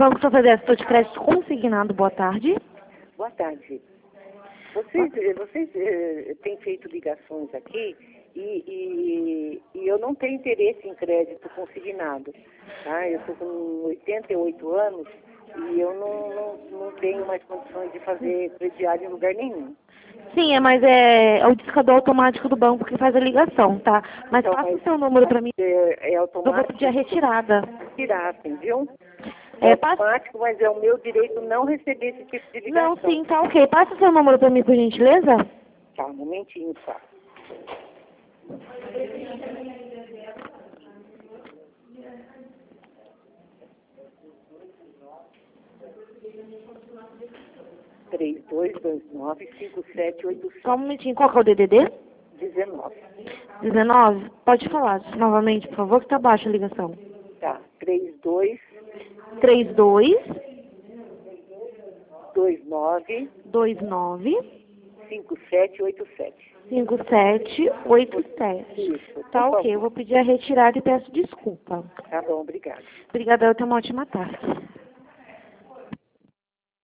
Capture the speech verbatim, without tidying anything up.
Banco São Fé, estou de crédito consignado, boa tarde. Boa tarde. Vocês, vocês eh, têm feito ligações aqui e, e, e eu não tenho interesse em crédito consignado. Tá? Eu estou com oitenta e oito anos e eu não, não, não tenho mais condições de fazer crediário em lugar nenhum. Sim, é, mas é, é o discador automático do banco que faz a ligação, tá? Mas Então, passa mas- o seu número para mim, É, é eu vou automático. pedir a retirada. Tirassem, viu? É, É, passa... automático, mas é o meu direito não receber esse tipo de ligação. Não, sim, tá ok. Passa o seu número para mim, por gentileza. Tá, um momentinho, tá. três dois dois nove, cinco sete oito Só um minutinho, qual que é o D D D? dezenove. dezenove? Pode falar novamente, por favor, que tá baixa a ligação. Tá, três dois três dois dois nove, dois nove cinco sete oito sete. cinco sete oito sete. Isso, Tá por ok, eu favor. vou pedir a retirada e peço desculpa. Tá bom, obrigada. Obrigada, eu tenho uma ótima tarde.